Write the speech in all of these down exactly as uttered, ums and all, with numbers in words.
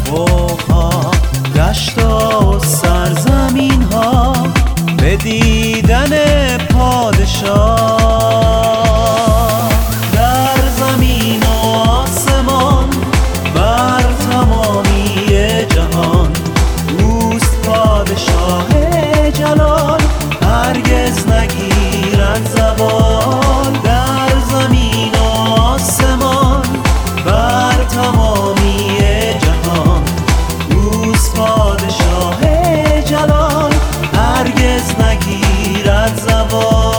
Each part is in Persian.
افقها، دشتا و سرزمین ها به دیدن پادشاه. در زمین و آسمان بر تمامی جهان اوست پادشاه جلال، هرگز نگیرد زوال. در زمین و آسمان بر تمامی جهان اوست پادشاه جلال، هرگز نگیرد زوال.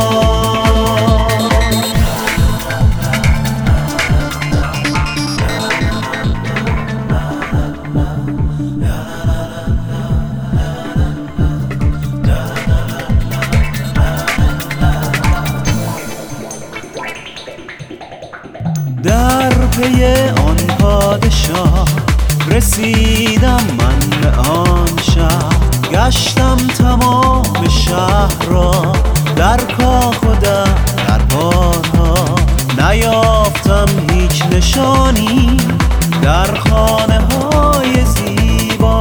در پی آن پادشاه رسیدم من به آن شهر، گشتم تمام شهر را در کاخ و در دربارها، نیافتم هیچ نشانی در خانه های زیبا.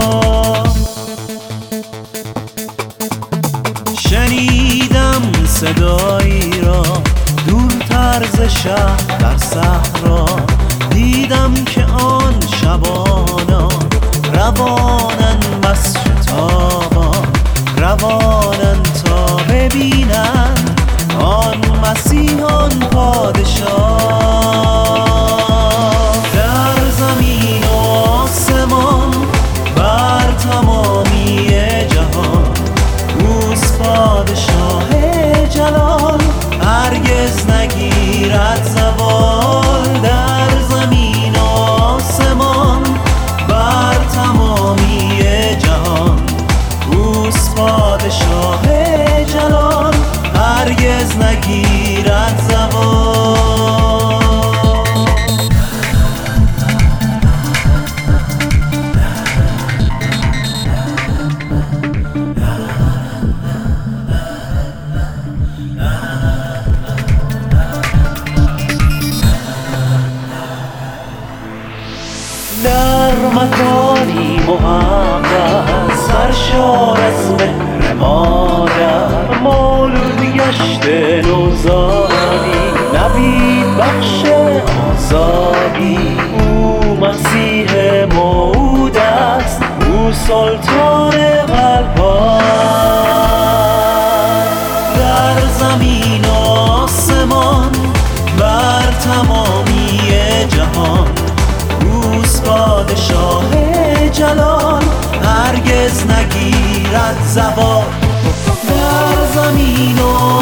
شنیدم صدایی را دورتر ز شهر در صحرا، دیدم که آن شبانان روانند بس شتابان، روانند تا ببینند آن مسیح آن پادشاه. در زمین و آسمان بر تمامی جهان اوست پادشاه جلال، هرگز نگیرد زوال. در زمین و آسمان بر تمامی جهان اوست پادشاه جلال، هرگز نگیرد زوال. در مکانی محقق سرشار از مهر مادر، مولود گشته نوزادی نوید بخش آزادی. او مسیح موعود است، او سلطان قلب‌ها. در زمین و آسمان بر تمامی جهان اوست پادشاه جلال، هرگز نگیرد زوال. در زمین و